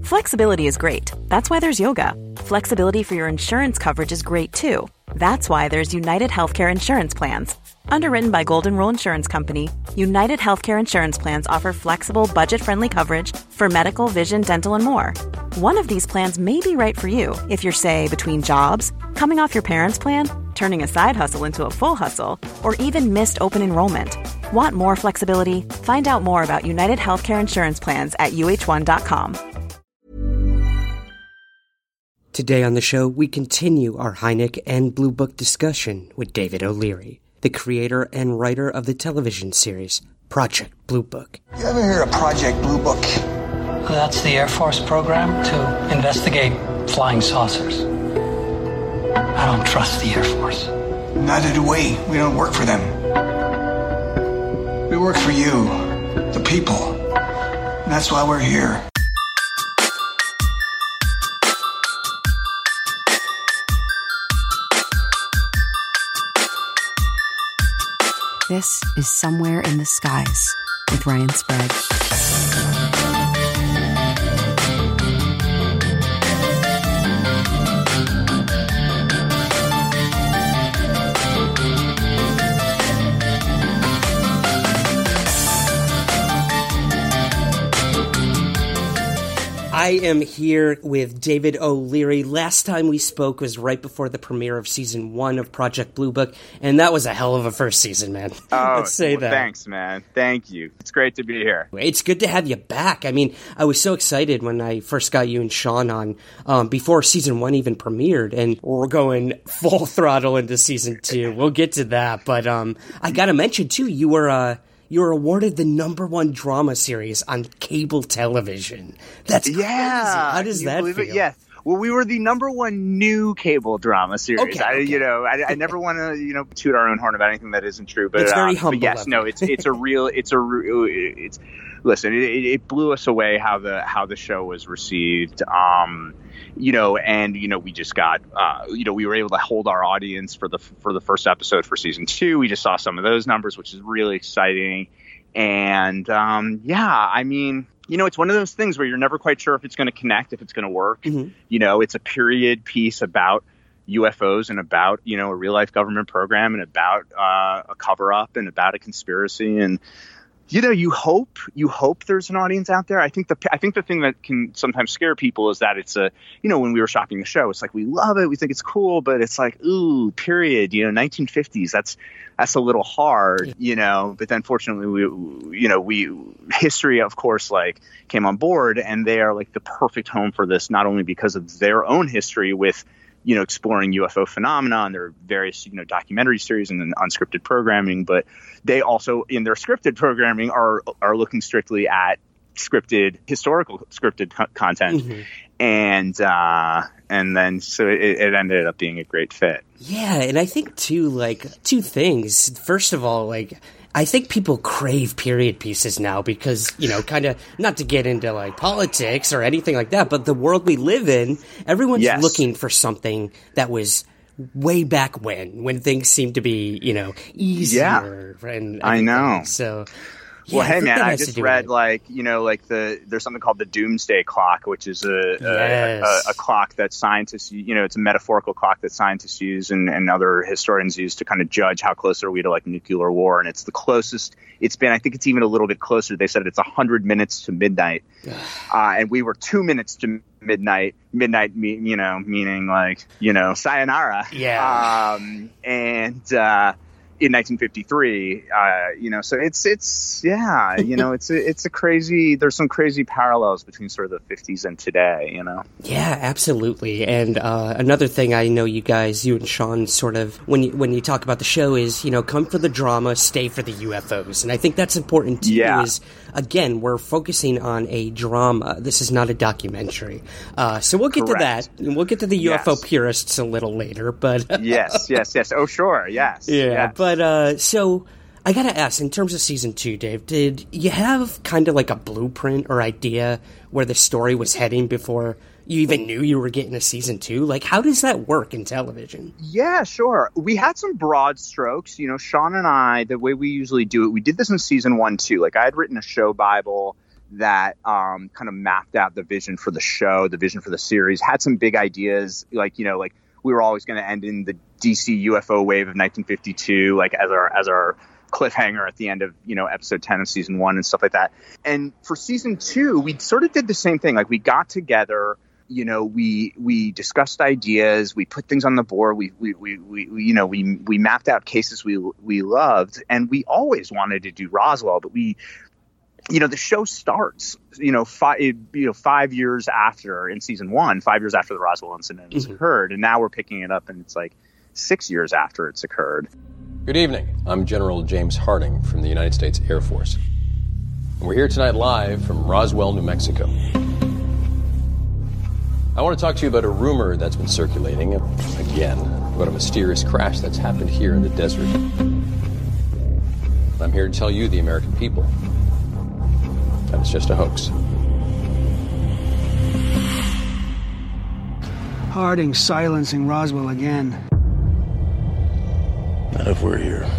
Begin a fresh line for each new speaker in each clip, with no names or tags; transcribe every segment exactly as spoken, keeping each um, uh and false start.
Flexibility is great. That's why there's yoga. Flexibility for your insurance coverage is great too. That's why there's United Healthcare Insurance Plans. Underwritten by Golden Rule Insurance Company, United Healthcare Insurance Plans offer flexible, budget-friendly coverage for medical, vision, dental, and more. One of these plans may be right for you if you're, say, between jobs, coming off your parents' plan, turning a side hustle into a full hustle, or even missed open enrollment. Want more flexibility? Find out more about United Healthcare Insurance Plans at U H one dot com.
Today on the show, we continue our Hynek and Blue Book discussion with David O'Leary, the creator and writer of the television series Project Blue Book.
You ever hear of Project Blue Book?
That's the Air Force program to investigate flying saucers. I don't trust the Air Force.
Neither do we. We don't work for them. We work for you, the people. And that's why we're here.
This is Somewhere in the Skies with Ryan Sprague.
I am here with David O'Leary. Last time we spoke was right before the premiere of season one of Project Blue Book, and that was a hell of a first season, man.
Oh,
Let's say
well,
that.
Thanks, man. Thank you. It's great to be here.
It's good to have you back. I mean, I was so excited when I first got you and Sean on um, before season one even premiered, and we're going full throttle into season two. We'll get to that, but um, I got to mention, too, you were... Uh, You were awarded the number one drama series on cable television. That's crazy.
Yeah.
How does
Can you
that
believe
feel?
It? Yes. Well, we were the number one new cable drama series.
Okay,
I,
okay.
You know, I, I never want to, you know, toot our own horn about anything that isn't true. But
It's very
uh,
humble
But yes,
of
no,
you.
it's it's a real, it's a, re- it's. Listen, it, it blew us away how the how the show was received. Um, you know, and you know, we just got, uh, you know, we were able to hold our audience for the for the first episode for season two. We just saw some of those numbers, which is really exciting. And, um, yeah, I mean, you know, it's one of those things where you're never quite sure if it's going to connect, if it's going to work. Mm-hmm. You know, it's a period piece about U F Os and about, you know, a real life government program and about uh, a cover up and about a conspiracy. And, you know, you hope you hope there's an audience out there. I think the I think the thing that can sometimes scare people is that it's a, you know, when we were shopping the show, it's like we love it. We think it's cool. But it's like, ooh, period, you know, nineteen fifties. That's that's a little hard, you know. But then fortunately, we, you know, we history, of course, like came on board, and they are like the perfect home for this, not only because of their own history with, you know, exploring U F O phenomena and their various, you know, documentary series and unscripted programming, but they also in their scripted programming are are looking strictly at scripted, historical scripted co- content. Mm-hmm. And uh, and then so it, it ended up being a great fit.
Yeah, and I think, too, like, two things. First of all, like, I think people crave period pieces now because, you know, kind of, not to get into, like, politics or anything like that, but the world we live in, everyone's
yes.
looking for something that was way back when, when things seemed to be, you know, easier.
Yeah,
and
I know.
So...
Yeah, well, hey,
I
man, I
has
just read,
it.
like, you know, like the there's something called the Doomsday Clock, which is a,
yes.
a, a, a clock that scientists, you know, it's a metaphorical clock that scientists use and, and other historians use to kind of judge how close are we to, like, nuclear war. And it's the closest it's been. I think it's even a little bit closer. They said it's one hundred minutes to midnight. uh, and we were two minutes to midnight. Midnight, me, you know, meaning, like, you know, sayonara.
Yeah.
Um, and, uh, in nineteen fifty-three, uh, you know, so it's, it's, yeah, you know, it's, a, it's a crazy, there's some crazy parallels between sort of the fifties and today, you know?
Yeah, absolutely. And, uh, another thing I know you guys, you and Sean sort of, when you, when you talk about the show is, you know, come for the drama, stay for the U F Os. And I think that's important too,
yeah.
is, again, we're focusing on a drama. This is not a documentary. Uh, so we'll get
Correct.
to that. And we'll get to the U F O
yes.
purists a little later, but.
yes, yes, yes. Oh, sure. Yes.
Yeah.
Yes.
But, uh, so I gotta ask, in terms of season two, Dave, did you have kind of like a blueprint or idea where the story was heading before you even knew you were getting a season two? Like, how does that work in television?
Yeah, sure. We had some broad strokes. You know, Sean and I, the way we usually do it, we did this in season one, too. Like, I had written a show Bible that um, kind of mapped out the vision for the show, the vision for the series, had some big ideas, like, you know, like we were always going to end in the D C U F O wave of nineteen fifty-two, like as our as our cliffhanger at the end of, you know, episode ten of season one and stuff like that. And for season two, we sort of did the same thing. Like we got together, you know, we we discussed ideas, we put things on the board, we we we, we you know, we we mapped out cases we we loved, and we always wanted to do Roswell, but we, you know, the show starts, you know, five, you know, five years after in season one, five years after the Roswell incident has mm-hmm. occurred. And now we're picking it up and it's like six years after it's occurred.
Good evening. I'm General James Harding from the United States Air Force. And we're here tonight live from Roswell, New Mexico. I want to talk to you about a rumor that's been circulating, again, about a mysterious crash that's happened here in the desert. I'm here to tell you, the American people, that it's just a hoax.
Harding silencing Roswell again.
Not if we're here.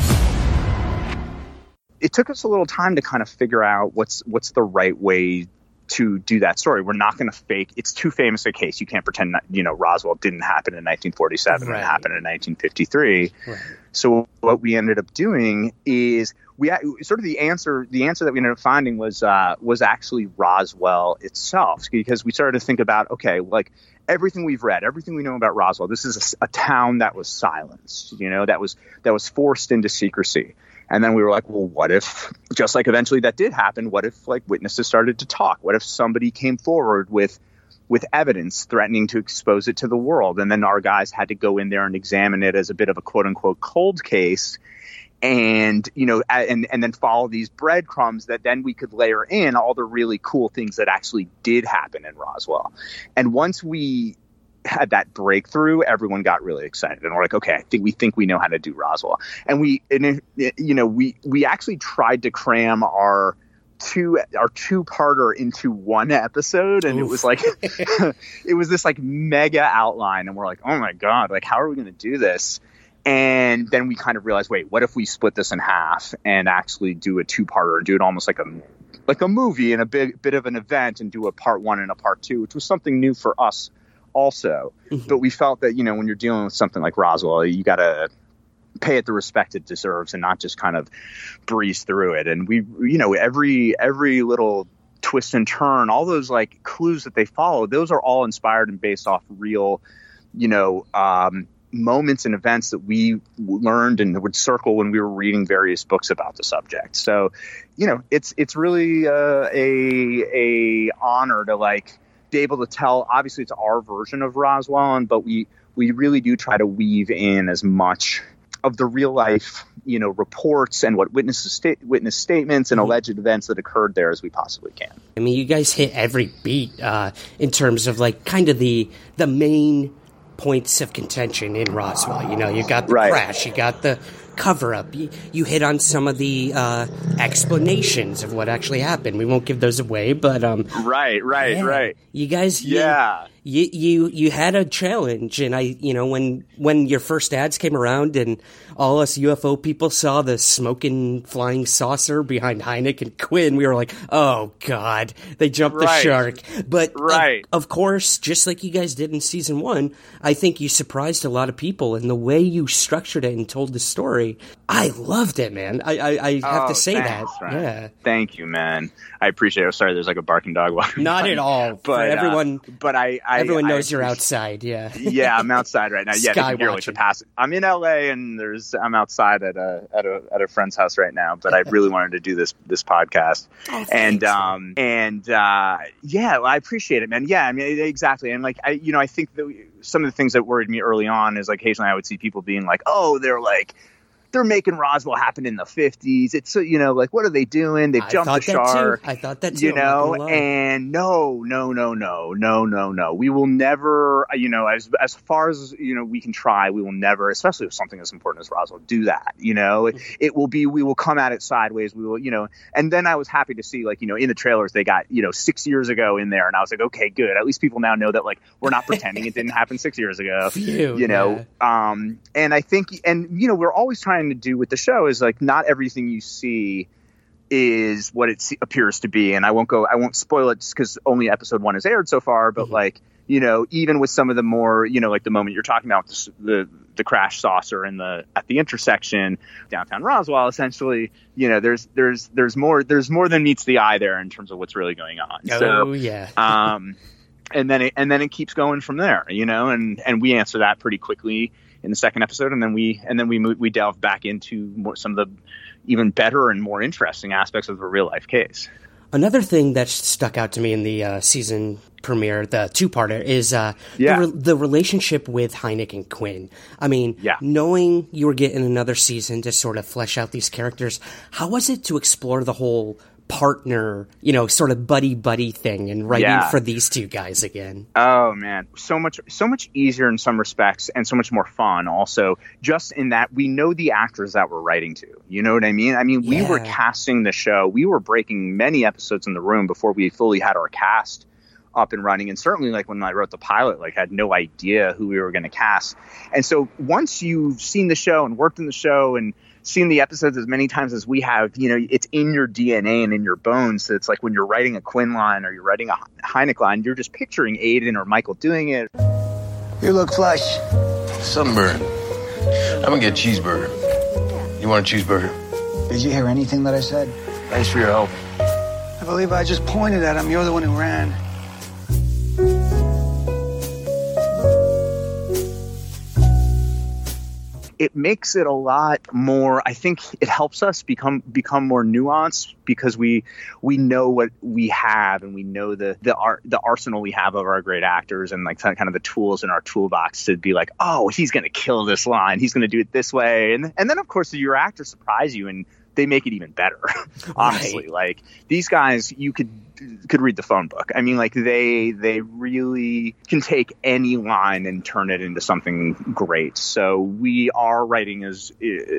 It took us a little time to kind of figure out what's what's the right way to do that story. We're not going to fake. It's too famous a case. You can't pretend, you know, Roswell didn't happen in nineteen forty-seven. Right. It happened in nineteen fifty-three. Right. So what we ended up doing is we sort of the answer. The answer that we ended up finding was uh, was actually Roswell itself, because we started to think about, okay, like everything we've read, everything we know about Roswell. This is a, a town that was silenced. You know, that was that was forced into secrecy. And then we were like, well, what if, just like eventually that did happen, what if like witnesses started to talk? What if somebody came forward with with evidence threatening to expose it to the world? And then our guys had to go in there and examine it as a bit of a quote unquote cold case, and, you know, and, and then follow these breadcrumbs that then we could layer in all the really cool things that actually did happen in Roswell. And once we had that breakthrough, everyone got really excited and we're like, okay, I think we think we know how to do Roswell. And we, and it, you know, we, we actually tried to cram our two, our two parter into one episode. And Oof. It was like, it was this like mega outline. And we're like, oh my God, like, how are we going to do this? And then we kind of realized, wait, what if we split this in half and actually do a two parter and do it almost like a, like a movie and a big bit of an event, and do a part one and a part two, which was something new for us also. Mm-hmm. But we felt that, you know, when you're dealing with something like Roswell, you got to pay it the respect it deserves and not just kind of breeze through it. And we, you know, every every little twist and turn, all those like clues that they follow, those are all inspired and based off real, you know, um, moments and events that we learned and would circle when we were reading various books about the subject. So, you know, it's it's really uh, a a honor to like be able to tell. Obviously it's our version of Roswell, but we we really do try to weave in as much of the real life, you know, reports and what witnesses sta- witness statements and mm-hmm. alleged events that occurred there as we possibly can.
I mean, you guys hit every beat uh, in terms of like kind of the the main points of contention in Roswell. You know, you got the right. crash, you got the cover-up, you, you hit on some of the uh, explanations of what actually happened. We won't give those away, but um,
right, right,
yeah,
right.
You guys, you,
yeah,
you, you you had a challenge, and I, you know, when when your first ads came around, and all us U F O people saw the smoking flying saucer behind Hynek and Quinn, we were like, oh God, they jumped right. the shark. But
right.
of, of course, just like you guys did in season one, I think you surprised a lot of people in the way you structured it and told the story. I loved it, man. I I, I have
oh,
to say
thanks,
that.
Ryan.
Yeah.
Thank you, man. I appreciate it. Sorry, there's like a barking dog walking.
Not
by.
at all.
But
For everyone,
uh, but I, I
everyone
I,
knows
I,
you're outside. Yeah.
Yeah, I'm outside right now. Yeah,
Sky
hear like the pass. I'm in L A and there's I'm outside at a at a at a friend's house right now. But I really wanted to do this this podcast.
Oh,
and um and uh yeah, well, I appreciate it, man. Yeah, I mean exactly. And like I you know I think that we, some of the things that worried me early on is like occasionally I would see people being like, oh, they're like. They're making Roswell happen in the fifties. It's, you know, like, what are they doing? They've
I
jumped the shark.
I thought that too.
You know, and no, no, no, no, no, no, no. We will never, you know, as as far as, you know, we can try, we will never, especially with something as important as Roswell, do that. You know, it, it will be, we will come at it sideways. We will, you know, and then I was happy to see, like, you know, in the trailers, they got, you know, six years ago in there. And I was like, okay, good. At least people now know that, like, we're not pretending it didn't happen six years ago.
Phew,
you know, yeah. um, and I think, and, you know, we're always trying to do with the show is like not everything you see is what it appears to be. And I won't go, I won't spoil it just because only episode one has aired so far. But mm-hmm. like, you know, even with some of the more, you know, like the moment you're talking about the, the the crash saucer in the at the intersection downtown Roswell, essentially, you know, there's there's there's more there's more than meets the eye there in terms of what's really going on.
Oh
so,
yeah.
um, and then it, and then it keeps going from there, you know, and and we answer that pretty quickly in the second episode, and then we and then we move, we delve back into more, some of the even better and more interesting aspects of the real life case.
Another thing that stuck out to me in the uh, season premiere, the two-parter, is uh,
yeah.
the, re- the relationship with Hynek and Quinn. I mean,
yeah.
knowing you were getting another season to sort of flesh out these characters, how was it to explore the whole partner, you know, sort of buddy-buddy thing and writing
yeah.
for these two guys again?
Oh, man. So much so much easier in some respects and so much more fun also, just in that we know the actors that we're writing to. You know what I mean? I mean, we
yeah.
were casting the show. We were breaking many episodes in the room before we fully had our cast up and running. And certainly, like, when I wrote the pilot, like, I had no idea who we were going to cast. And so once you've seen the show and worked in the show and seen the episodes as many times as we have, you know, it's in your D N A and in your bones. So it's like when you're writing a Quinn line or you're writing a Hynek line, you're just picturing Aiden or Michael doing it.
You look flush.
Sunburn. I'm gonna get a cheeseburger. You want a cheeseburger?
Did you hear anything that I said?
Thanks for your help.
I believe I just pointed at him. You're the one who ran.
It makes it a lot more, I think it helps us become become more nuanced because we we know what we have and we know the the art the arsenal we have of our great actors and like kind of the tools in our toolbox to be like, oh, he's going to kill this line. He's going to do it this way. And and then, of course, your actors surprise you and they make it even better. Honestly,
right.
Like these guys, you could could read the phone book. I mean, like they they really can take any line and turn it into something great. So we our writing is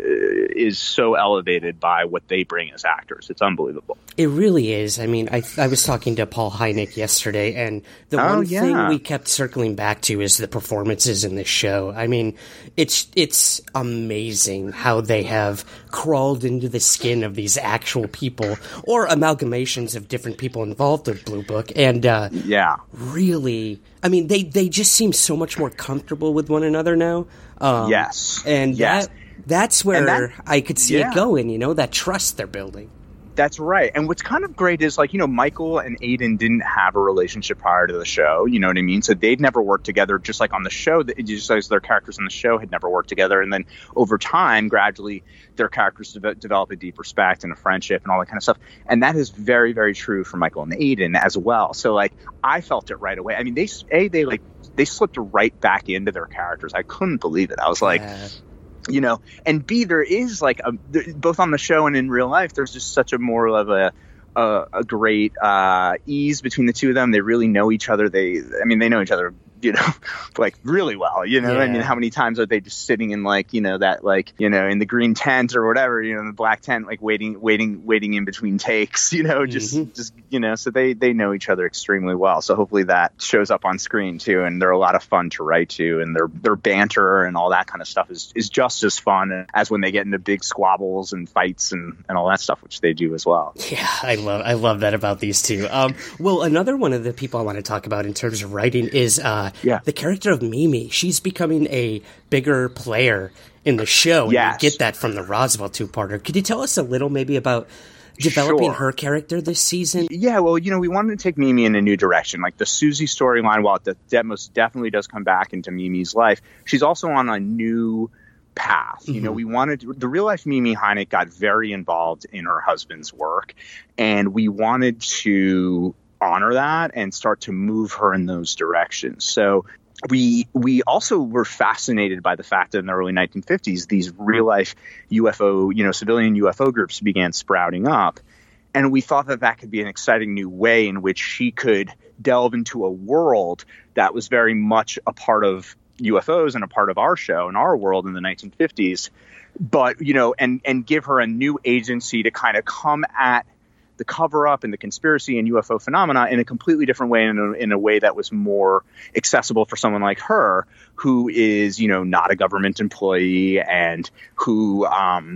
is so elevated by what they bring as actors. It's unbelievable.
It really is. I mean, I I was talking to Paul Hynek yesterday, and the
oh,
one
yeah.
thing we kept circling back to is the performances in this show. I mean, it's it's amazing how they have crawled into the skin of these actual people or amalgamations of different people involved with Blue Book, and uh,
yeah,
really, I mean, they they just seem so much more comfortable with one another now. Um,
yes,
and
yes.
that that's where
that,
I could see
yeah.
it going. You know, that trust they're building.
That's right. And what's kind of great is, like, you know, Michael and Aiden didn't have a relationship prior to the show. You know what I mean? So they'd never worked together, just like on the show. Just as their characters on the show had never worked together. And then over time, gradually, their characters de- develop a deep respect and a friendship and all that kind of stuff. And that is very, very true for Michael and Aiden as well. So, like, I felt it right away. I mean, they, A, they, like, they slipped right back into their characters. I couldn't believe it. I was like... Yeah. You know, and B, there is like a, both on the show and in real life, there's just such a more of a a, a great uh, ease between the two of them. They really know each other. They, I mean, they know each other, you know, like really well. You know,
yeah.
I mean, how many times are they just sitting in like, you know, that like, you know, in the green tent or whatever, you know, in the black tent, like waiting, waiting, waiting in between takes, you know, just, mm-hmm. just, you know, so they, they know each other extremely well. So hopefully that shows up on screen too. And they're a lot of fun to write to, and their, their banter and all that kind of stuff is, is just as fun as when they get into big squabbles and fights and, and all that stuff, which they do as well.
Yeah, I love, I love that about these two. Um, well, another one of the people I want to talk about in terms of writing is, uh, Yeah. the character of Mimi. She's becoming a bigger player in the show. And
yes.
you get that from the Roswell two-parter. Could you tell us a little maybe about developing
sure.
her character this season?
Yeah, well, you know, we wanted to take Mimi in a new direction. Like the Susie storyline, while it de- most definitely does come back into Mimi's life, she's also on a new path. You mm-hmm. know, we wanted to, the real life Mimi Hynek got very involved in her husband's work, and we wanted to honor that and start to move her in those directions. So we we also were fascinated by the fact that in the early nineteen fifties, these real life U F O, you know, civilian U F O groups began sprouting up. And we thought that that could be an exciting new way in which she could delve into a world that was very much a part of U F Os and a part of our show and our world in the nineteen fifties. But, you know, and, and give her a new agency to kind of come at the cover-up and the conspiracy and U F O phenomena in a completely different way, in a, in a way that was more accessible for someone like her, who is, you know, not a government employee and who, um,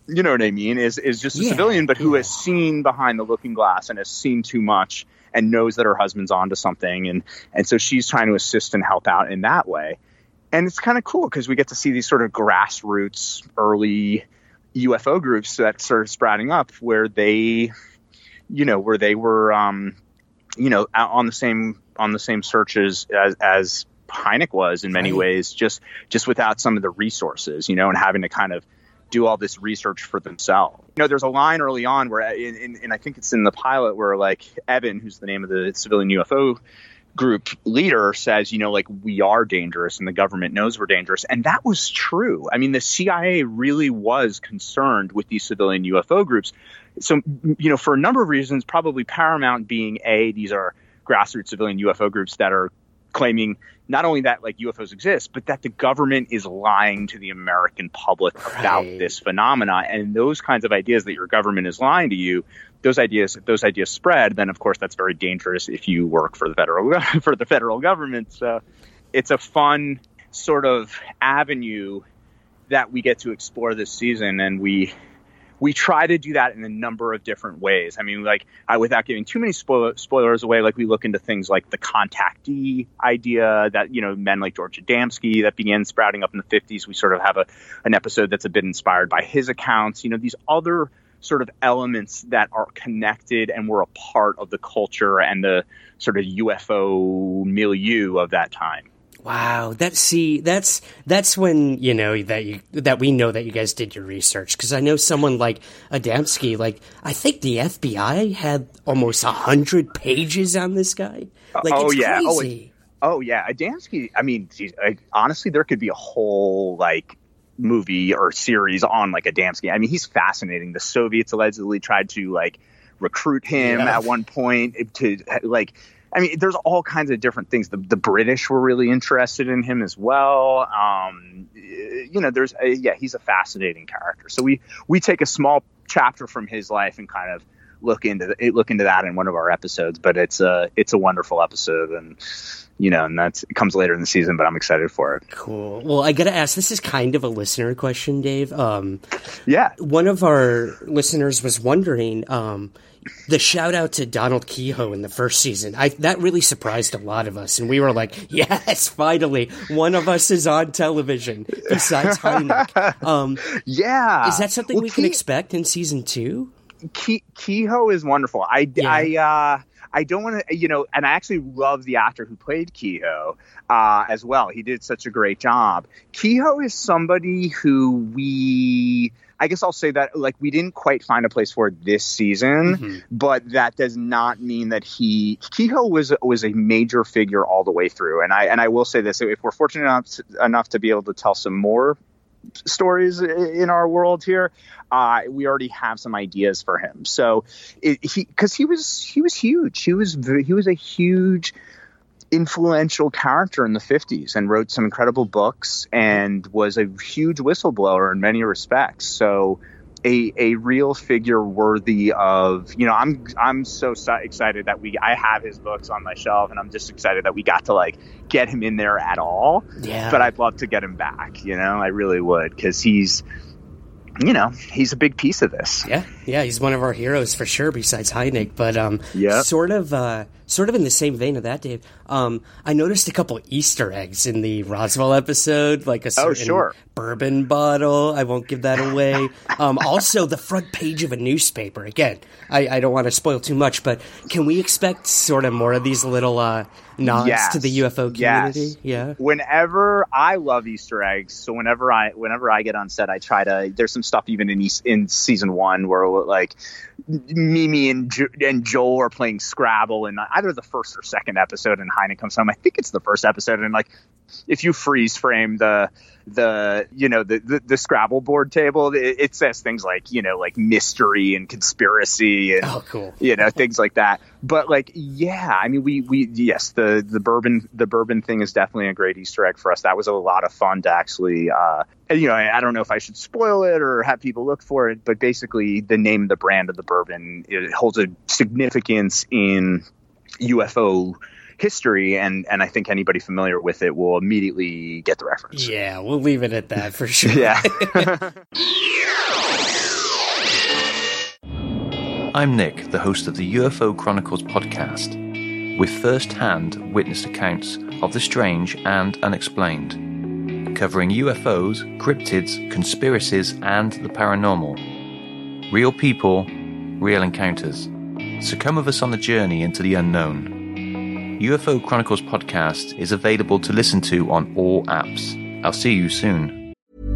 you know what I mean, is is just a
yeah,
civilian, but who
yeah.
has seen behind the looking glass and has seen too much and knows that her husband's onto something. And, and so she's trying to assist and help out in that way. And it's kind of cool because we get to see these sort of grassroots early U F O groups that started sprouting up where they, you know, where they were, um, you know, out on the same on the same searches as, as Hynek was in many right. ways, just just without some of the resources, you know, and having to kind of do all this research for themselves. You know, there's a line early on where, in, in, and I think it's in the pilot, where like Evan, who's the name of the civilian U F O group leader, says, you know, like, we are dangerous and the government knows we're dangerous. And that was true. I mean, the C I A really was concerned with these civilian U F O groups. So, you know, for a number of reasons, probably paramount being, A, these are grassroots civilian U F O groups that are claiming not only that like U F Os exist, but that the government is lying to the American public about
right. this
phenomena. And those kinds of ideas that your government is lying to you, those ideas, if those ideas spread, then of course that's very dangerous if you work for the federal for the federal government. So it's a fun sort of avenue that we get to explore this season, and we we try to do that in a number of different ways. I mean, like, I, without giving too many spoil- spoilers away, like, we look into things like the contactee idea that, you know, men like George Adamski that began sprouting up in the fifties. We sort of have a an episode that's a bit inspired by his accounts. You know, these other sort of elements that are connected and were a part of the culture and the sort of U F O milieu of that time.
Wow, that's see, that's that's when you know that you that we know that you guys did your research, because I know someone like Adamski, like I think the F B I had almost a hundred pages on this guy. Like,
oh
it's
yeah,
crazy.
Oh, oh yeah, Adamski. I mean, geez, I, honestly, there could be a whole like movie or series on like Adamski. I mean, he's fascinating. The Soviets allegedly tried to like recruit him yeah. at one point to like. I mean, there's all kinds of different things. The, the British were really interested in him as well. Um, you know, there's a, yeah, he's a fascinating character. So we we take a small chapter from his life and kind of look into the, look into that in one of our episodes. But it's a it's a wonderful episode, and you know, and that's it comes later in the season. But I'm excited for it.
Cool. Well, I gotta ask. This is kind of a listener question, Dave. Um,
yeah,
one of our listeners was wondering. Um, The shout out to Donald Kehoe in the first season, I, that really surprised a lot of us. And we were like, yes, finally, one of us is on television besides Hynek. Um,
yeah.
Is that something
well,
we
Ke-
can expect in season two?
Ke- Kehoe is wonderful. I,
yeah.
I, uh, I don't want to, you know, and I actually love the actor who played Kehoe uh, as well. He did such a great job. Kehoe is somebody who we... I guess I'll say that, like, we didn't quite find a place for it this season, mm-hmm. but that does not mean that he Kehoe was was a major figure all the way through. And I and I will say this: if we're fortunate enough to, enough to be able to tell some more stories in our world here, uh, we already have some ideas for him. So, it, he because he was he was huge. He was he was a huge. influential character in the fifties and wrote some incredible books and was a huge whistleblower in many respects. So a a real figure worthy of, you know, I'm I'm so excited that we I have his books on my shelf, and I'm just excited that we got to like get him in there at all.
Yeah.
But I'd love to get him back, you know, I really would, because he's you know, he's a big piece of this.
Yeah, yeah, he's one of our heroes for sure, besides Hynek. But um,
yep.
sort of, uh, sort of in the same vein of that, Dave. Um, I noticed a couple Easter eggs in the Roswell episode, like a certain
oh, sure.
bourbon bottle. I won't give that away. um, also, the front page of a newspaper. Again, I, I don't want to spoil too much, but can we expect sort of more of these little uh, nods
yes.
to the U F O community?
Yes.
Yeah.
Whenever I love Easter eggs, so whenever I whenever I get on set, I try to. There's some stuff even in in season one where like Mimi and jo- and Joel are playing Scrabble in either the first or second episode, and Hynek comes home. I think it's the first episode, and like if you freeze frame the the you know the the, the Scrabble board table, it, it says things like you know like mystery and conspiracy and
oh, cool.
you know things like that. But like yeah, I mean we we yes the the bourbon the bourbon thing is definitely a great Easter egg for us. That was a lot of fun to actually uh, you know I, I don't know if I should spoil it or have people look for it, but basically the name, the brand of the bourbon, it holds a significance in U F O history, and and I think anybody familiar with it will immediately get the reference.
Yeah, we'll leave it at that for sure.
Yeah.
I'm Nick, the host of the U F O Chronicles podcast, with first-hand witness accounts of the strange and unexplained, covering U F Os, cryptids, conspiracies, and the paranormal. Real people, real encounters. So come with us on the journey into the unknown. U F O Chronicles podcast is available to listen to on all apps. I'll see you soon.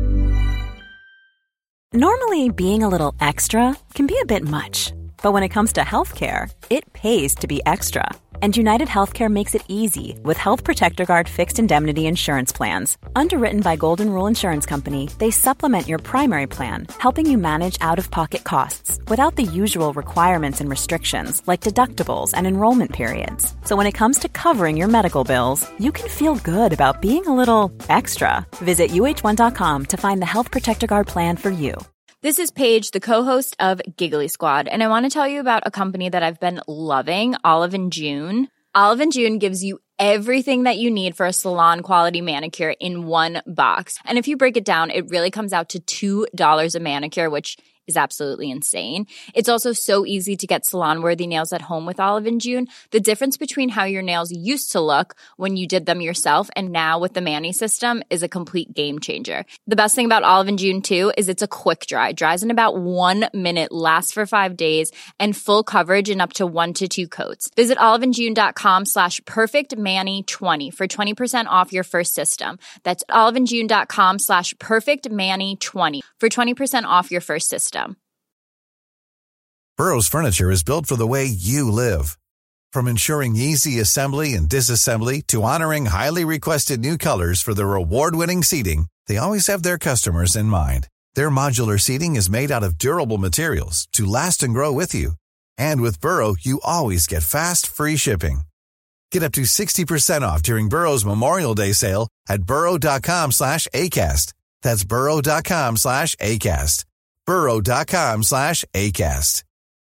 Normally, being a little extra can be a bit much. But when it comes to healthcare, it pays to be extra. And United Healthcare makes it easy with Health Protector Guard fixed indemnity insurance plans. Underwritten by Golden Rule Insurance Company, they supplement your primary plan, helping you manage out-of-pocket costs without the usual requirements and restrictions like deductibles and enrollment periods. So when it comes to covering your medical bills, you can feel good about being a little extra. Visit U H one dot com to find the Health Protector Guard plan for you.
This is Paige, the co-host of Giggly Squad, and I want to tell you about a company that I've been loving, Olive and June. Olive and June gives you everything that you need for a salon-quality manicure in one box. And if you break it down, it really comes out to two dollars a manicure, which is absolutely insane. It's also so easy to get salon-worthy nails at home with Olive and June. The difference between how your nails used to look when you did them yourself and now with the Mani system is a complete game changer. The best thing about Olive and June, too, is it's a quick dry. Dries in about one minute, lasts for five days, and full coverage in up to one to two coats. Visit oliveandjune.com slash perfectmani20 for twenty percent off your first system. That's oliveandjune.com slash perfectmani20 for twenty percent off your first system.
Burrow's furniture is built for the way you live. From ensuring easy assembly and disassembly to honoring highly requested new colors for their award-winning seating, they always have their customers in mind. Their modular seating is made out of durable materials to last and grow with you. And with Burrow, you always get fast, free shipping. Get up to sixty percent off during Burrow's Memorial Day sale at burrow.com slash ACAST. That's burrow.com slash ACAST. burrow.com slash ACAST.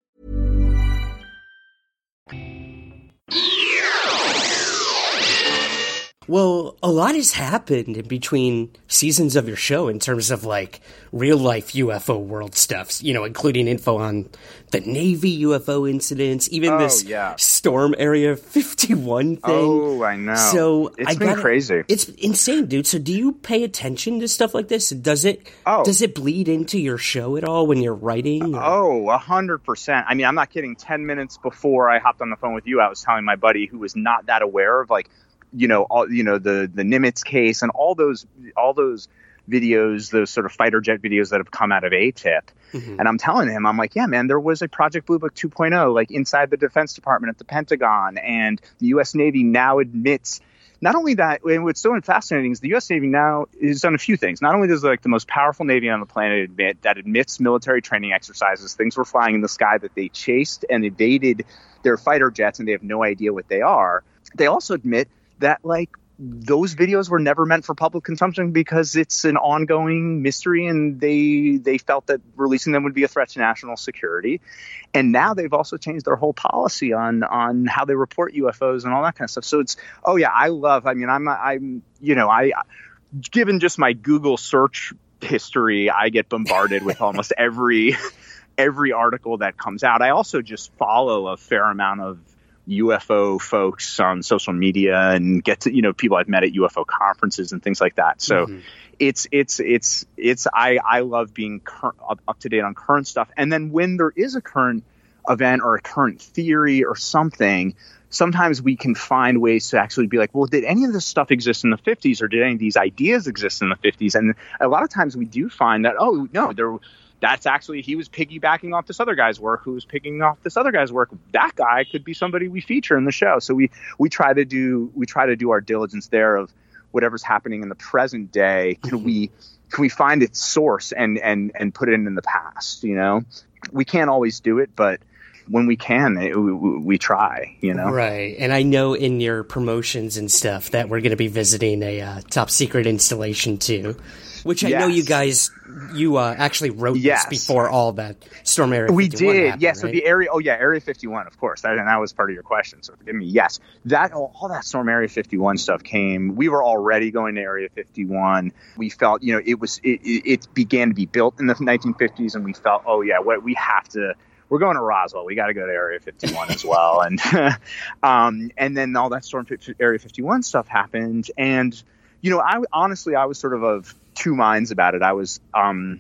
Well, a lot has happened in between seasons of your show in terms of, like, real-life U F O world stuff, you know, including info on the Navy U F O incidents, even
oh,
this
yeah.
Storm Area fifty-one thing.
Oh, I know.
So
it's
I
been
gotta,
crazy.
It's insane, dude. So do you pay attention to stuff like this? Does it
oh.
does it bleed into your show at all when you're writing? Or?
Oh, one hundred percent. I mean, I'm not kidding. ten minutes before I hopped on the phone with you, I was telling my buddy who was not that aware of, like, you know, all, you know, the, the Nimitz case and all those, all those videos, those sort of fighter jet videos that have come out of A T I P. Mm-hmm. And I'm telling him, I'm like, yeah, man, there was a Project Blue Book two point oh, like inside the Defense Department at the Pentagon. And the U S Navy now admits not only that, and what's so fascinating is the U S Navy now has done a few things. Not only does like the most powerful Navy on the planet admit that admits military training exercises, things were flying in the sky that they chased and evaded their fighter jets and they have no idea what they are. They also admit that, like, those videos were never meant for public consumption because it's an ongoing mystery and they they felt that releasing them would be a threat to national security. And now they've also changed their whole policy on on how they report U F Os and all that kind of stuff. So it's, oh yeah, I love, I mean, I'm, I'm, you know, I, given just my Google search history, I get bombarded with almost every, every article that comes out. I also just follow a fair amount of U F O folks on social media and get to, you know, people I've met at U F O conferences and things like that. So mm-hmm. it's, it's, it's, it's, I, I love being cur- up, up to date on current stuff. And then when there is a current event or a current theory or something, sometimes we can find ways to actually be like, well, did any of this stuff exist in the fifties or did any of these ideas exist in the fifties? And a lot of times we do find that, oh no, there that's actually, he was piggybacking off this other guy's work, who was picking off this other guy's work. That guy could be somebody we feature in the show. So we, we try to do, we try to do our diligence there of whatever's happening in the present day. Can mm-hmm. we, can we find its source and, and, and put it in the past? You know, we can't always do it, but when we can, it, we, we try, you know?
Right. And I know in your promotions and stuff that we're going to be visiting a uh, top secret installation too, which I yes. know you guys, you uh, actually wrote yes. this before all that Storm Area
we
fifty-one
did,
happened,
yeah.
right?
So the area, oh yeah, Area fifty-one, of course. That, and that was part of your question, so forgive me. Yes, that all, all that Storm Area fifty-one stuff came. We were already going to Area fifty-one. We felt, you know, it was it, it began to be built in the nineteen fifties, and we felt, oh yeah, what we have to we're going to Roswell. We got to go to Area fifty-one as well. And um, and then all that Storm Area fifty-one stuff happened. And, you know, I honestly, I was sort of of two minds about it. I was, um,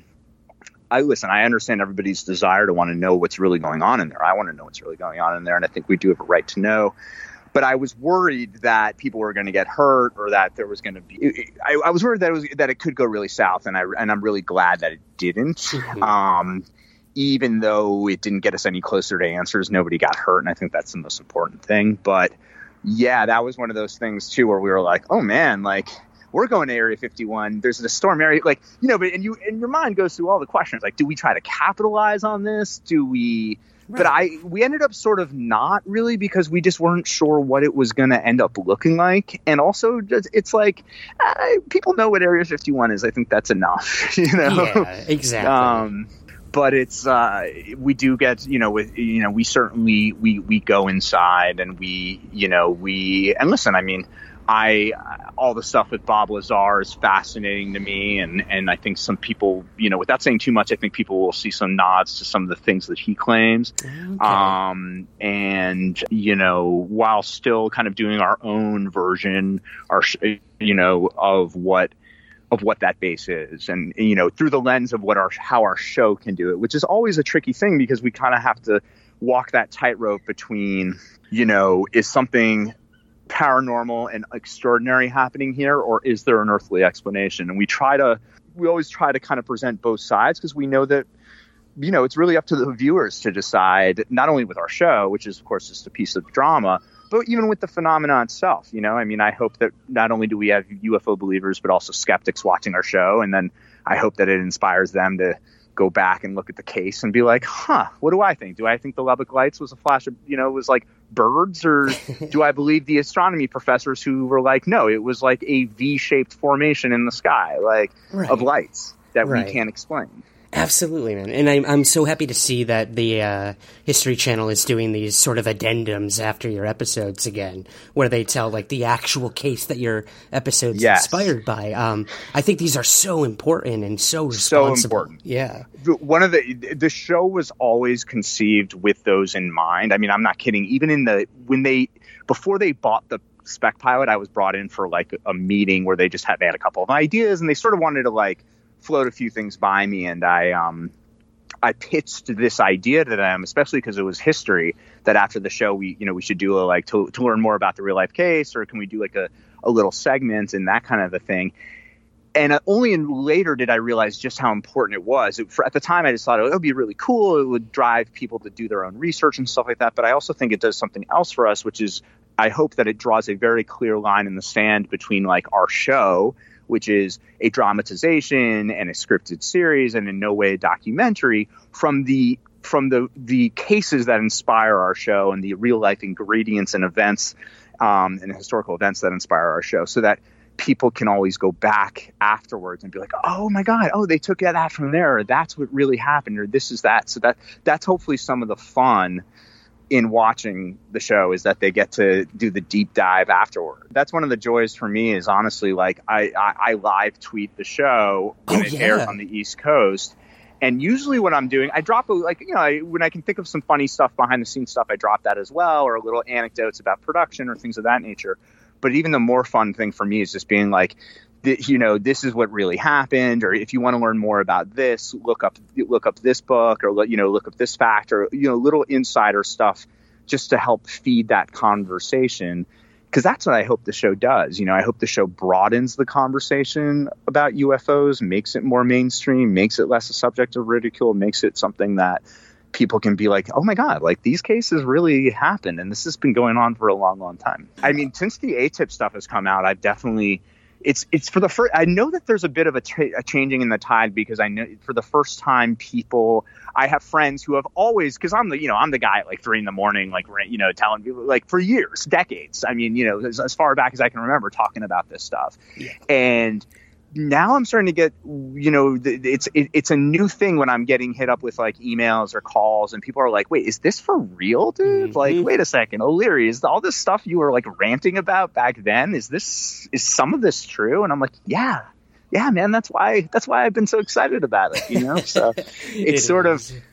I listen, I understand everybody's desire to want to know what's really going on in there. I want to know what's really going on in there. And I think we do have a right to know. But I was worried that people were going to get hurt, or that there was going to be. I, I was worried that it was that it could go really south, and I and I'm really glad that it didn't. Mm-hmm. Um, even though it didn't get us any closer to answers, nobody got hurt, and I think that's the most important thing. But yeah, that was one of those things too, where we were like, oh man, like we're going to Area fifty-one. There's the storm area, like you know, but and you and your mind goes through all the questions, like, do we try to capitalize on this? Do we? Right. But I we ended up sort of not really, because we just weren't sure what it was going to end up looking like. And also, just, it's like uh, people know what Area fifty-one is. I think that's enough, you know.
Yeah, exactly.
Um, but it's uh, we do get, you know, with you know, we certainly we we go inside and we you know we and listen. I mean, I all the stuff with Bob Lazar is fascinating to me, and, and I think some people, you know, without saying too much, I think people will see some nods to some of the things that he claims. Okay. Um, and, you know, while still kind of doing our own version, our, you know, of what of what that base is, and, you know, through the lens of what our how our show can do it, which is always a tricky thing, because we kind of have to walk that tightrope between, you know, is something paranormal and extraordinary happening here, or is there an earthly explanation? And we try to we always try to kind of present both sides, because we know that, you know, it's really up to the viewers to decide, not only with our show, which is of course just a piece of drama, but even with the phenomenon itself. You know, I mean, I hope that not only do we have U F O believers, but also skeptics watching our show, and then I hope that it inspires them to go back and look at the case and be like, huh, what do I think? Do I think the Lubbock Lights was a flash of, you know, was like birds, or do I believe the astronomy professors who were like, no, it was like a V-shaped formation in the sky, like right. of lights that right. we can't explain.
Absolutely, man. And I'm, I'm so happy to see that the uh, History Channel is doing these sort of addendums after your episodes again, where they tell, like, the actual case that your episode's yes. inspired by. Um, I think these are so important and so responsible. So important. Yeah.
One of the, the show was always conceived with those in mind. I mean, I'm not kidding. Even in the, when they, before they bought the spec pilot, I was brought in for, like, a meeting where they just had, they had a couple of ideas, and they sort of wanted to, like, float a few things by me, and I um I pitched this idea to them, especially because it was history, that after the show we you know we should do a like to, to learn more about the real life case, or can we do like a, a little segment and that kind of a thing. And uh, only in later did I realize just how important it was. It, for, at the time I just thought it would be really cool, it would drive people to do their own research and stuff like that, but I also think it does something else for us, which is I hope that it draws a very clear line in the sand between like our show, which is a dramatization and a scripted series and in no way a documentary, from the from the the cases that inspire our show and the real life ingredients and events um, and historical events that inspire our show, so that people can always go back afterwards and be like, oh my God, oh, they took that from there, or that's what really happened, or this is that. So that that's hopefully some of the fun in watching the show, is that they get to do the deep dive afterward. That's one of the joys for me, is honestly, like I, I, I live tweet the show when oh, it yeah. airs on the East Coast. And usually what I'm doing, I drop a, like, you know, I, when I can think of some funny stuff, behind the scenes stuff, I drop that as well, or little anecdotes about production or things of that nature. But even the more fun thing for me is just being like, you know, this is what really happened, or if you want to learn more about this, look up look up this book, or, you know, look up this fact, or, you know, little insider stuff just to help feed that conversation, because that's what I hope the show does. You know, I hope the show broadens the conversation about U F Os, makes it more mainstream, makes it less a subject of ridicule, makes it something that people can be like, oh my God, like these cases really happened, and this has been going on for a long, long time. I mean, since the A T I P stuff has come out, I've definitely It's it's for the first. I know that there's a bit of a, ch- a changing in the tide, because I know for the first time people. I have friends who have always, because I'm the you know I'm the guy at like three in the morning, like you know telling people, like for years, decades. I mean, you know as, as far back as I can remember, talking about this stuff, yeah. and now I'm starting to get, you know, it's it, it's a new thing when I'm getting hit up with like emails or calls, and people are like, wait, is this for real, dude? Mm-hmm. Like, wait a second, O'Leary, is all this stuff you were like ranting about back then, is this, is some of this true? And I'm like, yeah, yeah, man, that's why, that's why I've been so excited about it, you know? So it's it sort is. of,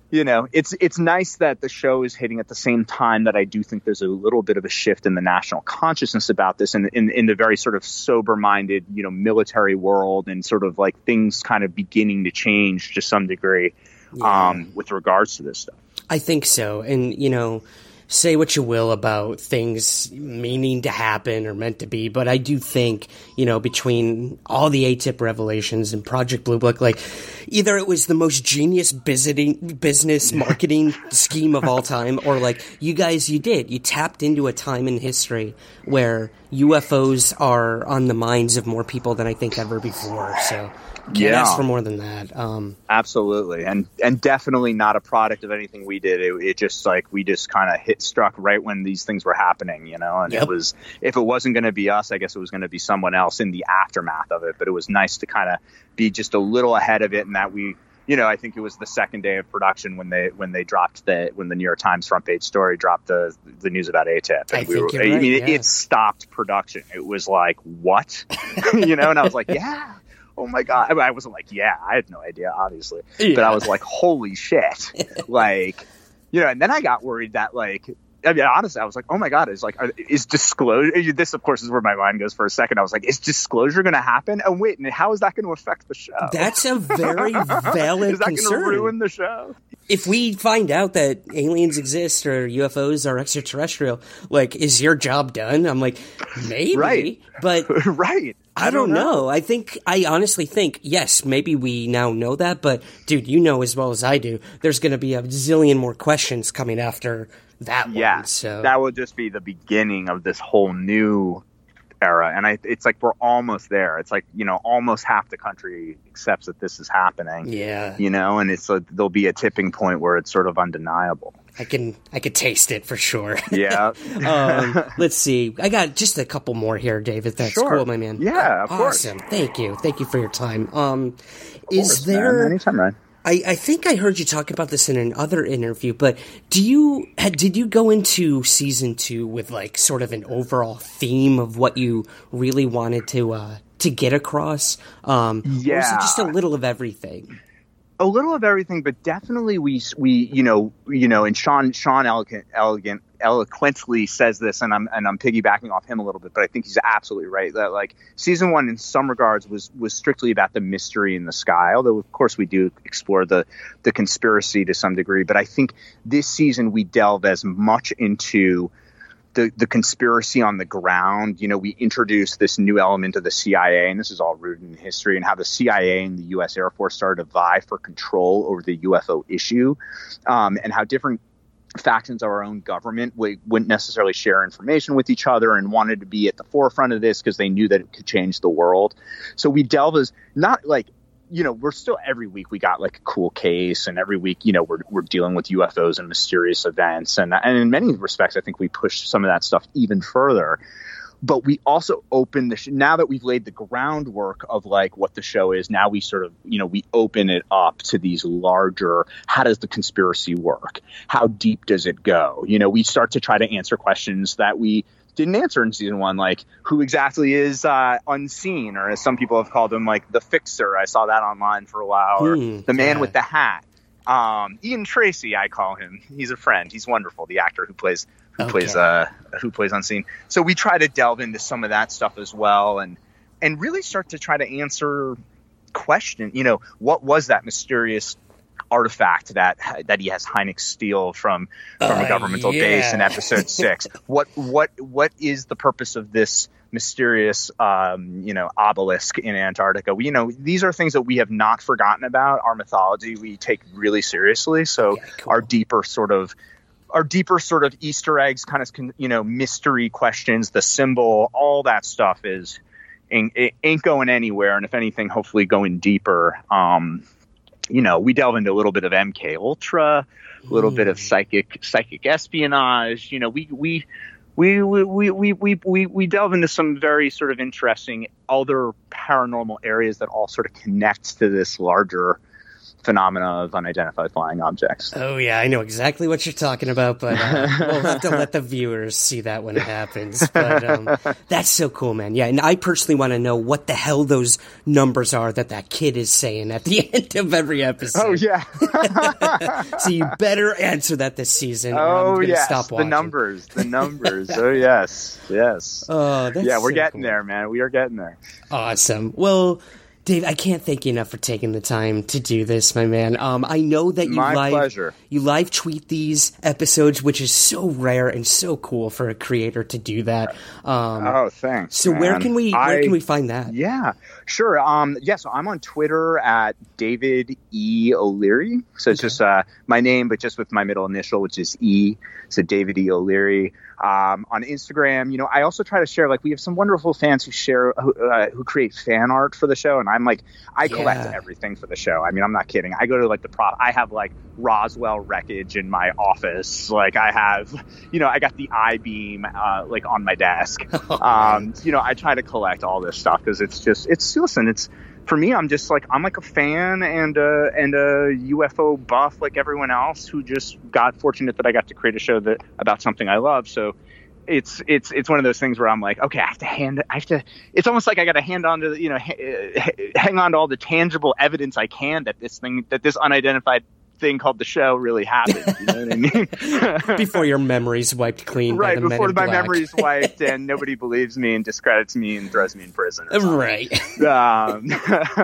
you know, it's it's nice that the show is hitting at the same time that I do think there's a little bit of a shift in the national consciousness about this, and in, in, in the very sort of sober-minded, you know, military world, and sort of like things kind of beginning to change to some degree
yeah.
um, with regards to this stuff.
I think so, and you know. Say what you will about things meaning to happen or meant to be, but I do think, you know, between all the A T I P revelations and Project Blue Book, like, either it was the most genius visiting, business marketing scheme of all time, or like, you guys, you did. You tapped into a time in history where U F Os are on the minds of more people than I think ever before, so... Can't
yeah.
ask for more than that. Um,
Absolutely. And and definitely not a product of anything we did. It, it just like we just kind of hit struck right when these things were happening, you know, and yep. it was if it wasn't going to be us, I guess it was going to be someone else in the aftermath of it. But it was nice to kind of be just a little ahead of it, and that we, you know, I think it was the second day of production when they when they dropped the when the New York Times front page story dropped the the news about A T I P.
I
we
think
were,
you're right,
I mean,
yeah.
it, it stopped production. It was like, what? You know, and I was like, yeah. Oh my God. I, mean, I wasn't like, yeah, I had no idea, obviously. Yeah. But I was like, holy shit. Like, you know, and then I got worried that, like, I mean, honestly, I was like, oh my God, is like, are, is disclosure, this of course is where my mind goes for a second. I was like, is disclosure going to happen? And wait, and how is that going to affect the show?
That's a very valid
is that
concern.
going to ruin the show?
If we find out that aliens exist or U F Os are extraterrestrial, like, is your job done? I'm like, maybe,
right.
but
right.
I, I don't, don't know. know. I think, I honestly think, yes, maybe we now know that, but dude, you know as well as I do, there's going to be a zillion more questions coming after that
yeah,
one. So
that would just be the beginning of this whole new era. And I, it's like, we're almost there. It's like, you know, almost half the country accepts that this is happening.
Yeah.
You know, and it's like, there'll be a tipping point where it's sort of undeniable.
I can I could taste it for sure.
Yeah.
um, let's see. I got just a couple more here, David. That's
sure.
cool, my man.
Yeah, of
awesome.
course.
Thank you. Thank you for your time. Um,
of
is
course,
there
man. Anytime, Ryan.
I, I think I heard you talk about this in another interview, but do you had, did you go into season two with like sort of an overall theme of what you really wanted to uh, to get across? Um,
yeah.
Or was it just a little of everything?
A little of everything, but definitely we we you know you know and Sean Sean elegant elegant eloquently says this, and I'm and I'm piggybacking off him a little bit, but I think he's absolutely right that like season one in some regards was was strictly about the mystery in the sky, although of course we do explore the the conspiracy to some degree. But I think this season we delve as much into the the conspiracy on the ground. You know, we introduce this new element of the C I A, and this is all rooted in history, and how the C I A and the U S Air Force started to vie for control over the U F O issue, um, and how different factions of our own government w- wouldn't necessarily share information with each other and wanted to be at the forefront of this because they knew that it could change the world. So we delve as not like, you know, we're still every week we got like a cool case, and every week, you know, we're we're dealing with U F Os and mysterious events. And, and in many respects, I think we push some of that stuff even further. But we also open the sh- now that we've laid the groundwork of like what the show is, now we sort of, you know, we open it up to these larger, how does the conspiracy work? How deep does it go? You know, we start to try to answer questions that we didn't answer in season one, like who exactly is uh, Unseen, or as some people have called him, like the Fixer. I saw that online for a while, or
mm,
the man
yeah.
with the hat. Um, Ian Tracy, I call him. He's a friend. He's wonderful. The actor who plays who okay. plays uh, who plays Unseen. So we try to delve into some of that stuff as well, and and really start to try to answer question. You know, what was that mysterious artifact that that he has Hynix steal from from
uh,
a governmental
yeah.
base in episode six? What what what is the purpose of this mysterious um, you know obelisk in Antarctica? We, you know, these are things that we have not forgotten about. Our mythology we take really seriously. So
yeah, cool.
our deeper sort of our deeper sort of Easter eggs, kind of, you know, mystery questions, the symbol, all that stuff is ain't, ain't going anywhere. And if anything, hopefully going deeper. Um, you know, we delve into a little bit of M K Ultra, a little mm. bit of psychic psychic espionage. You know, we we we we we we we we we delve into some very sort of interesting other paranormal areas that all sort of connect to this larger phenomena of unidentified flying objects.
Oh yeah, I know exactly what you're talking about, but uh, we'll have to let the viewers see that when it happens. But um, that's so cool, man. Yeah, and I personally want to know what the hell those numbers are that that kid is saying at the end of every episode.
Oh yeah.
So you better answer that this season.
Oh
yes,
stop the numbers, the numbers. Oh yes, yes.
Oh, that's
yeah, we're
so
getting
cool.
there, man. We are getting there.
Awesome. Well, Dave, I can't thank you enough for taking the time to do this, my man. Um, I know that you
My
live
pleasure.
you live tweet these episodes, which is so rare and so cool for a creator to do that. Um,
oh, thanks.
So
man.
where can we
I,
where can we find that?
Yeah, sure. Um, yeah, so I'm on Twitter at David E. O'Leary. So it's okay. just uh, my name, but just with my middle initial, which is E. So David E. O'Leary. Um, on Instagram, you know, I also try to share, like, we have some wonderful fans who share, who, uh, who create fan art for the show. And I'm like, I
Yeah.
collect everything for the show. I mean, I'm not kidding. I go to like the prop, I have like Roswell wreckage in my office. Like I have, you know, I got the I-beam, uh, like on my desk. um, you know, I try to collect all this stuff because it's just, it's, listen, it's, for me, I'm just like, I'm like a fan and a, and a U F O buff like everyone else who just got fortunate that I got to create a show that about something I love. So it's, it's, it's one of those things where I'm like, okay, I have to hand, I have to, it's almost like I got to hand on to, you know, ha- hang on to all the tangible evidence I can that this thing, that this unidentified thing called the show really happened. You know what I mean?
Before your memory's wiped clean.
Right,
by the
before
Men in
my
Black.
memory's wiped and nobody believes me and discredits me and throws me in prison. or something.
Right.
Um,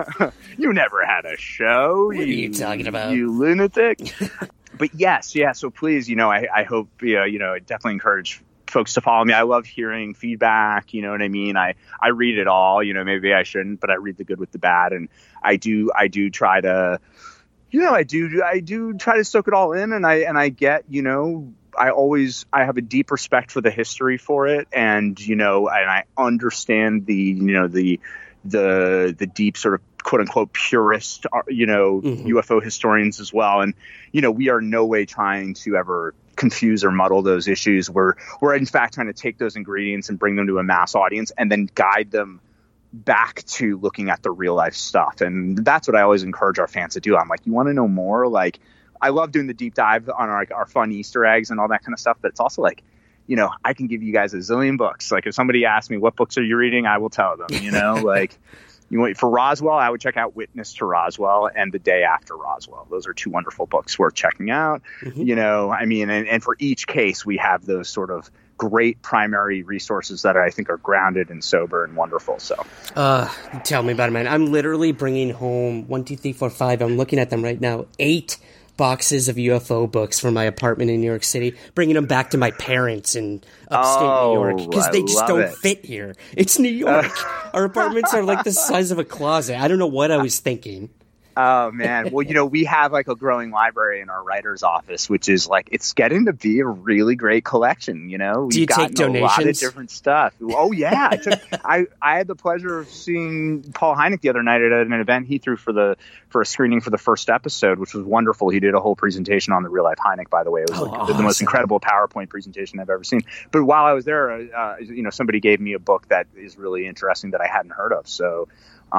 you never had a show.
What are you talking about?
You lunatic. But yes, yeah. So please, you know, I, I hope, you know, you know, I definitely encourage folks to follow me. I love hearing feedback. You know what I mean? I, I read it all, you know, maybe I shouldn't, but I read the good with the bad. And I do, I do try to, you know, I do, I do try to soak it all in. And I, and I get, you know, I always, I have a deep respect for the history for it. And, you know, and I understand the, you know, the, the, the deep sort of quote unquote purist, you know, mm-hmm. U F O historians as well. And, you know, we are no way trying to ever confuse or muddle those issues. We're, we're in fact trying to take those ingredients and bring them to a mass audience and then guide them back to looking at the real life stuff. And that's what I always encourage our fans to do. I'm like, you want to know more? Like, I love doing the deep dive on our, like, our fun Easter eggs and all that kind of stuff. But it's also like, you know, I can give you guys a zillion books. Like if somebody asks me, what books are you reading? I will tell them, you know, like you want for Roswell, I would check out Witness to Roswell and The Day After Roswell. Those are two wonderful books worth checking out. Mm-hmm. You know, I mean, and, and for each case, we have those sort of great primary resources that I think are grounded and sober and wonderful. So,
uh, tell me about it, man. I'm literally bringing home one, two, three, four, five. I'm looking at them right now. Eight boxes of U F O books from my apartment in New York City, bringing them back to my parents in upstate
oh,
New York because they just don't
it.
fit here. It's New York. Our apartments are like the size of a closet. I don't know what I was thinking.
Oh man. Well, you know, we have like a growing library in our writer's office, which is like, it's getting to be a really great collection. You know, we've
Do you take donations?
A lot of different stuff. Oh yeah. I, took, I, I had the pleasure of seeing Paul Hynek the other night at an event he threw for the, for a screening for the first episode, which was wonderful. He did a whole presentation on the real life Hynek, by the way. It was
oh,
like
awesome.
the most incredible PowerPoint presentation I've ever seen. But while I was there, uh, you know, somebody gave me a book that is really interesting that I hadn't heard of. So,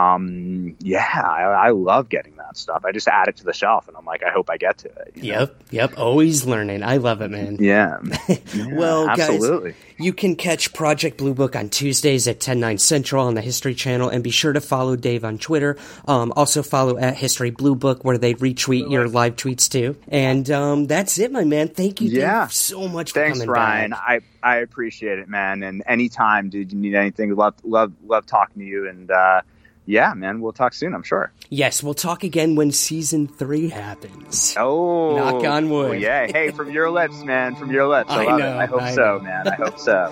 um yeah I, I love getting that stuff. I just add it to the shelf and I'm like, I hope I get to it.
Yep know? Yep always learning. I love it, man.
Yeah, yeah
well
absolutely.
Guys, you can catch Project Blue Book on Tuesdays at ten, nine Central on the History Channel, and be sure to follow Dave on Twitter. Um also follow at History Blue Book, where they retweet your live tweets too. And um that's it, my man. Thank you
yeah.
Dave, so much for
Thanks,
coming
Ryan.
back.
I I appreciate it, man. And anytime, dude, you need anything, love love love talking to you. And uh yeah, man, we'll talk soon, I'm sure.
Yes, we'll talk again when season three happens.
Oh,
knock on wood.
Oh, yeah, hey, from your lips, man, from your lips. I,
I
love
know,
it. I hope
I
so,
know.
man. I hope so.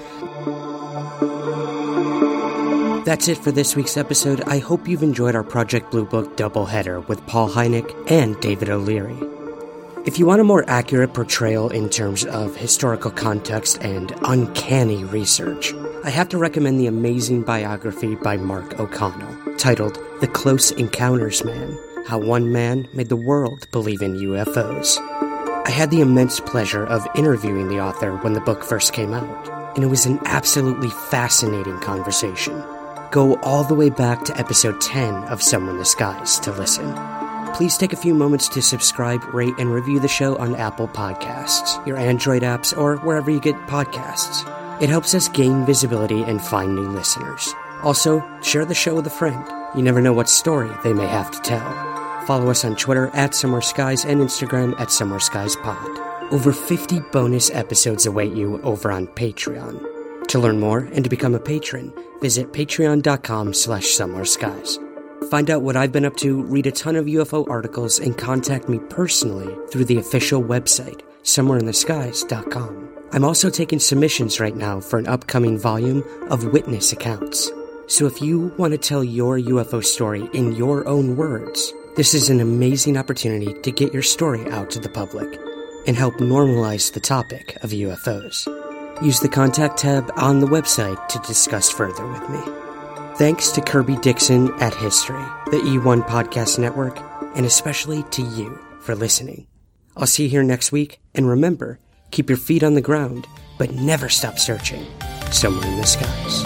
That's it for this week's episode. I hope you've enjoyed our Project Blue Book doubleheader with Paul Hynek and David O'Leary. If you want a more accurate portrayal in terms of historical context and uncanny research, I have to recommend the amazing biography by Mark O'Connell, titled The Close Encounters Man, How One Man Made the World Believe in U F Os. I had the immense pleasure of interviewing the author when the book first came out, and it was an absolutely fascinating conversation. Go all the way back to episode ten of Somewhere in the Skies to listen. please take a few moments to subscribe, rate, and review the show on Apple Podcasts, your Android apps, or wherever you get podcasts. It helps us gain visibility and find new listeners. Also, share the show with a friend. You never know what story they may have to tell. Follow us on Twitter at Somewhere Skies and Instagram at Somewhere Skies Pod. Over fifty bonus episodes await you over on Patreon. To learn more and to become a patron, visit patreon.com slash Somewhere Skies. Find out what I've been up to, read a ton of U F O articles, and contact me personally through the official website, somewhere in the skies dot com. I'm also taking submissions right now for an upcoming volume of witness accounts. So if you want to tell your U F O story in your own words, this is an amazing opportunity to get your story out to the public and help normalize the topic of U F Os. Use the contact tab on the website to discuss further with me. Thanks to Kirby Dixon at History, the E one Podcast Network, and especially to you for listening. I'll see you here next week, and remember, keep your feet on the ground, but never stop searching somewhere in the skies.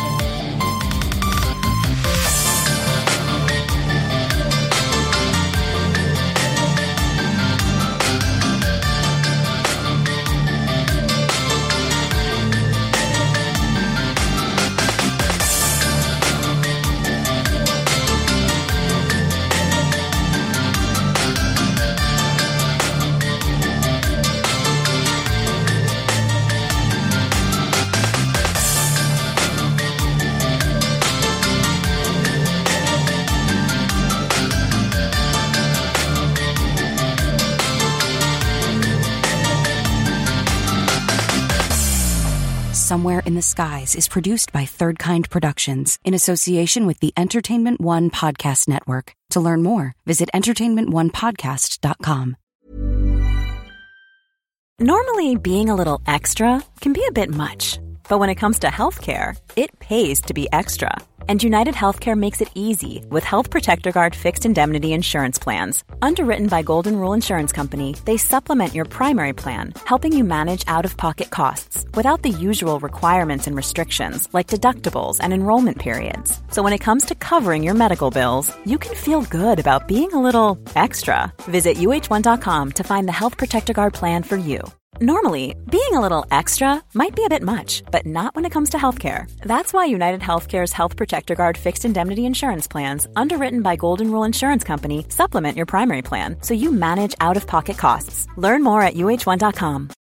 Somewhere in the Skies is produced by Third Kind Productions in association with the Entertainment One Podcast Network. To learn more, visit entertainment one podcast dot com.
Normally, being a little extra can be a bit much, but when it comes to healthcare, it pays to be extra. And United Healthcare makes it easy with Health Protector Guard fixed indemnity insurance plans. Underwritten by Golden Rule Insurance Company, they supplement your primary plan, helping you manage out-of-pocket costs without the usual requirements and restrictions like deductibles and enrollment periods. So when it comes to covering your medical bills, you can feel good about being a little extra. Visit U H one dot com to find the Health Protector Guard plan for you. Normally, being a little extra might be a bit much, but not when it comes to healthcare. That's why United Healthcare's Health Protector Guard fixed indemnity insurance plans, underwritten by Golden Rule Insurance Company, supplement your primary plan so you manage out-of-pocket costs. Learn more at U H one dot com.